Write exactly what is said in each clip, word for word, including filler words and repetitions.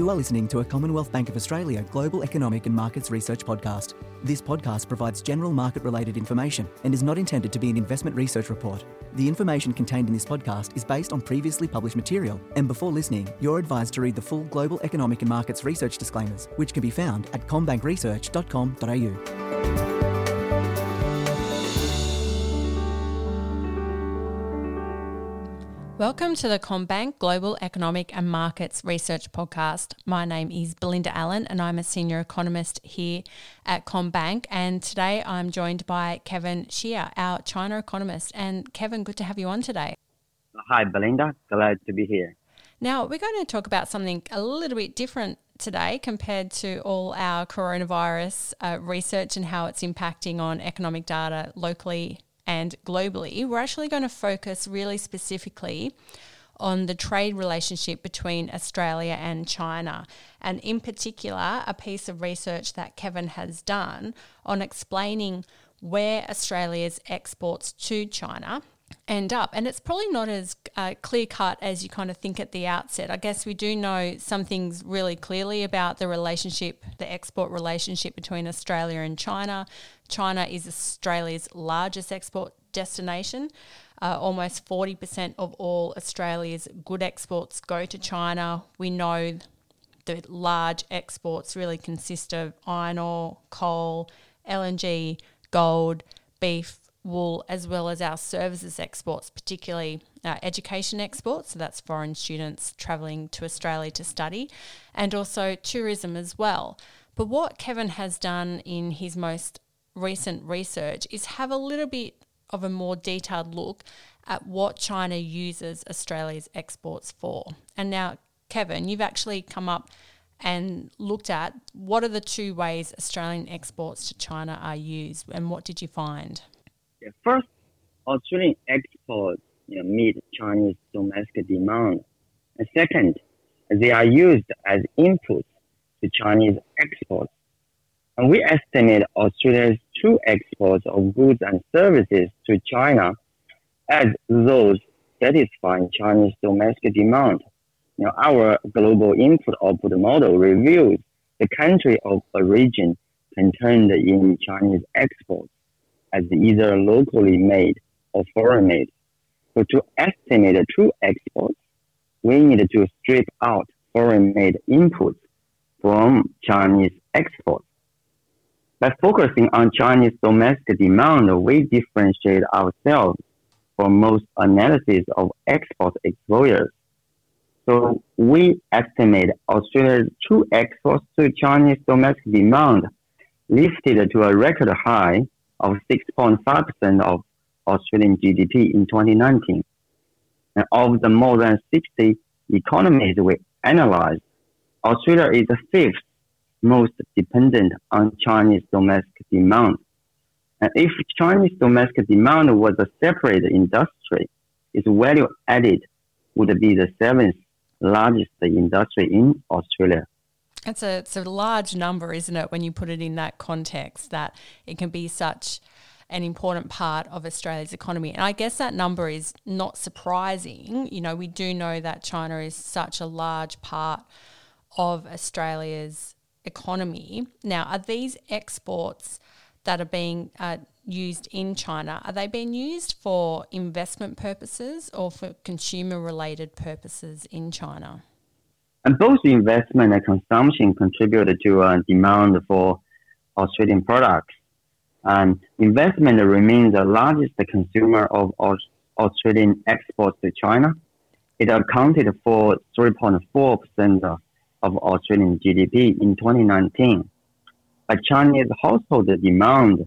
You are listening to a Commonwealth Bank of Australia Global Economic and Markets Research podcast. This podcast provides general market-related information and is not intended to be an investment research report. The information contained in this podcast is based on previously published material, and before listening, you're advised to read the full Global Economic and Markets Research disclaimers, which can be found at combank research dot com dot a u. Welcome to the CommBank Global Economic and Markets Research Podcast. My name is Belinda Allen and I'm a Senior Economist here at CommBank, and today I'm joined by Kevin Xie, our China economist. And Kevin, good to have you on today. Hi Belinda, glad to be here. Now we're going to talk about something a little bit different today compared to all our coronavirus uh, research and how it's impacting on economic data locally and globally. We're actually going to focus really specifically on the trade relationship between Australia and China, and in particular a piece of research that Kevin has done on explaining where Australia's exports to China end up. And it's probably not as uh, clear-cut as you kind of think at the outset. I guess we do know some things really clearly about the relationship, the export relationship between Australia and China. China is Australia's largest export destination. Uh, almost forty percent of all Australia's good exports go to China. We know the large exports really consist of iron ore, coal, L N G, gold, beef, wool, as well as our services exports, particularly uh, education exports, so that's foreign students travelling to Australia to study, and also tourism as well. But what Kevin has done in his most recent research is have a little bit of a more detailed look at what China uses Australia's exports for. And now, Kevin, you've actually come up and looked at what are the two ways Australian exports to China are used, and what did you find? Yeah, first, Australian exports you know, meet Chinese domestic demand. And second, they are used as inputs to Chinese exports. And we estimate Australia's true exports of goods and services to China as those satisfying Chinese domestic demand. You know, our global input-output model reviews the country of origin contained in Chinese exports as either locally made or foreign made. So to estimate the true exports, we need to strip out foreign-made inputs from Chinese exports. By focusing on Chinese domestic demand, we differentiate ourselves from most analysis of export exposures. So we estimate Australia's true exports to Chinese domestic demand lifted to a record high of six point five percent of Australian G D P in twenty nineteen. And of the more than sixty economies we analyzed, Australia is the fifth most dependent on Chinese domestic demand. And if Chinese domestic demand was a separate industry, its value added would be the seventh largest industry in Australia. It's a, it's a large number, isn't it, when you put it in that context, that it can be such an important part of Australia's economy. And I guess that number is not surprising. You know, we do know that China is such a large part of Australia's economy. Now, are these exports that are being uh, used in China, are they being used for investment purposes or for consumer-related purposes in China? And both investment and consumption contribute to uh, demand for Australian products. And investment remains the largest consumer of Australian exports to China. It accounted for three point four percent of of Australian G D P in twenty nineteen. But Chinese household demand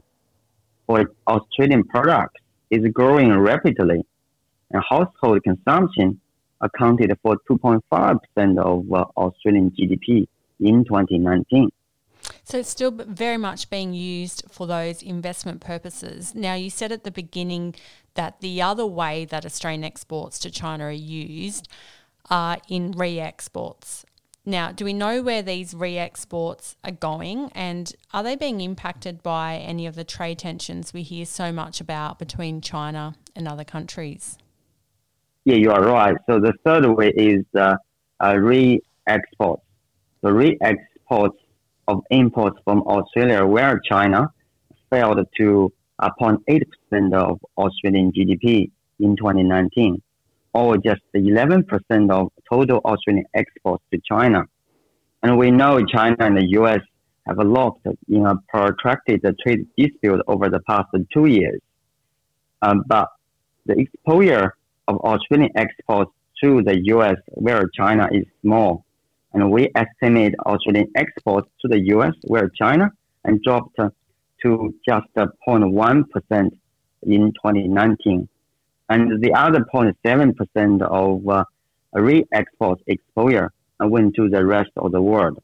for Australian products is growing rapidly, and household consumption accounted for two point five percent of uh, Australian G D P in twenty nineteen. So it's still very much being used for those investment purposes. Now, you said at the beginning that the other way that Australian exports to China are used are in re-exports. Now, do we know where these re-exports are going, and are they being impacted by any of the trade tensions we hear so much about between China and other countries? Yeah, you are right. So the third way is uh, uh, re-exports. the re-exports of imports from Australia via China fell to zero point eight percent of Australian G D P in twenty nineteen, or just eleven percent of total Australian exports to China. And we know China and the U S have locked in a protracted trade dispute over the past two years. Um, but the exposure of Australian exports to the U S via China is small. And we estimate Australian exports to the U S via China and dropped to just zero point one percent in twenty nineteen. And the other zero point seven percent of uh, re-export exposure went to the rest of the world.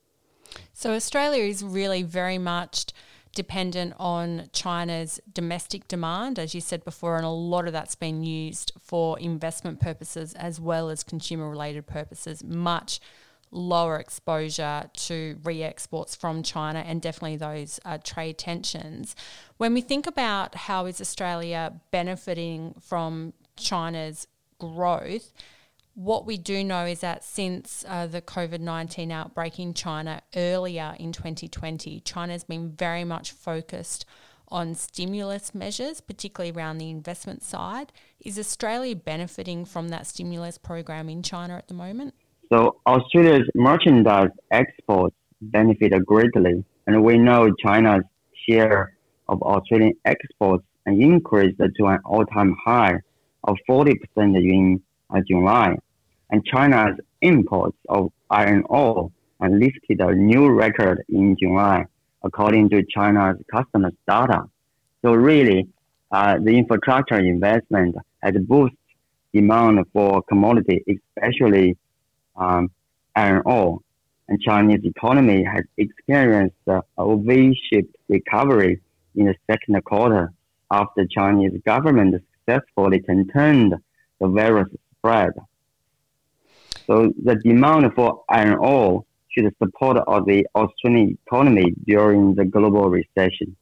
So Australia is really very much dependent on China's domestic demand, as you said before, and a lot of that's been used for investment purposes as well as consumer-related purposes, much lower exposure to re-exports from China and definitely those uh, trade tensions. When we think about how is Australia benefiting from China's growth, what we do know is that since uh, the COVID nineteen outbreak in China earlier in twenty twenty, China has been very much focused on stimulus measures, particularly around the investment side. Is Australia benefiting from that stimulus program in China at the moment? So Australia's merchandise exports benefit greatly, and we know China's share of Australian exports increased to an all-time high of forty percent in uh, July. And China's imports of iron ore lifted a new record in July, according to China's customers' data. So really, uh, the infrastructure investment has boosted demand for commodity, especially um, iron ore. And Chinese economy has experienced uh, a V-shaped recovery in the second quarter after Chinese government successfully contained the virus spread. So the demand for iron ore should support the Australian economy during the global recession.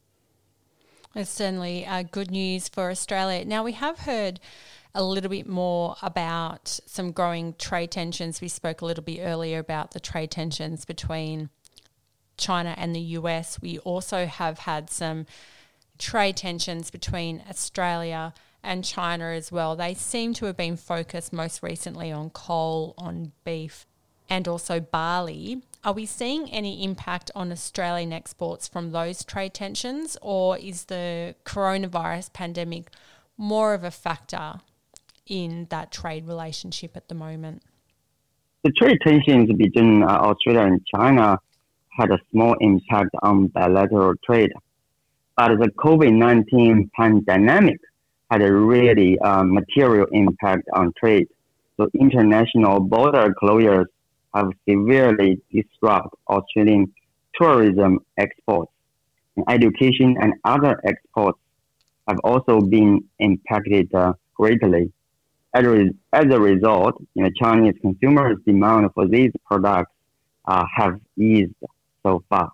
It's certainly uh, good news for Australia. Now, we have heard a little bit more about some growing trade tensions. We spoke a little bit earlier about the trade tensions between China and the U S. We also have had some trade tensions between Australia and China as well. They seem to have been focused most recently on coal, on beef, and also barley. Are we seeing any impact on Australian exports from those trade tensions, or is the coronavirus pandemic more of a factor in that trade relationship at the moment? The trade tensions between uh, Australia and China had a small impact on bilateral trade, but the COVID nineteen pandemic had a really uh, material impact on trade. So international border closures have severely disrupted Australian tourism exports. And education and other exports have also been impacted uh, greatly. As a, re- as a result, you know, Chinese consumers' demand for these products uh, have eased so far.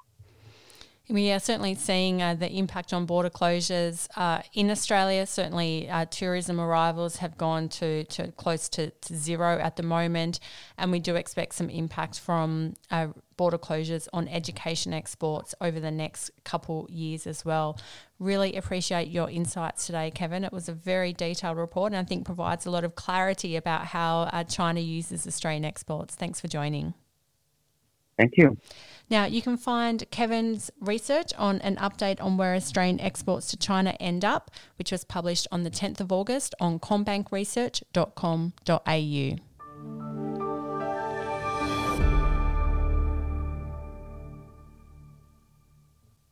We are certainly seeing uh, the impact on border closures uh, in Australia. Certainly uh, tourism arrivals have gone to, to close to, to zero at the moment, and we do expect some impact from uh, border closures on education exports over the next couple years as well. Really appreciate your insights today, Kevin. It was a very detailed report and I think provides a lot of clarity about how uh, China uses Australian exports. Thanks for joining. Thank you. Now, you can find Kevin's research on an update on where Australian exports to China end up, which was published on the tenth of August on combank research dot com dot a u.